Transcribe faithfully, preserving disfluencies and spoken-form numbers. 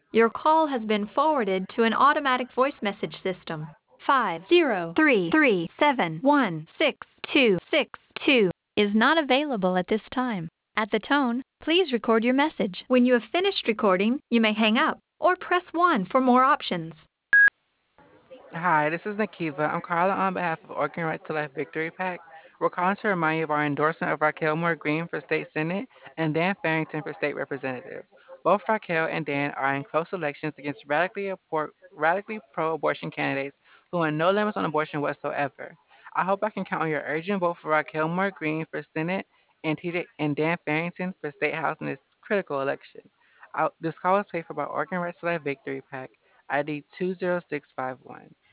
Your call has been forwarded to an automatic voice message system. Five zero three three seven one six two six two is not available at this time. At the tone, please record your message. When you have finished recording, you may hang up or press one for more options. Hi, this is Nakiva. I'm calling on behalf of Organ Right to Life Victory Pack. We're calling to remind you of our endorsement of Raquel Moore Green for State Senate and Dan Farrington for State Representative. Both Raquel and Dan are in close elections against radically, appor- radically pro-abortion candidates who want no limits on abortion whatsoever. I hope I can count on your urgent vote for Raquel Moore Green for Senate and, T J- and Dan Farrington for State House in this critical election. I- this call is paid for by Organ Right to Life Victory Pack, I D two zero six five one.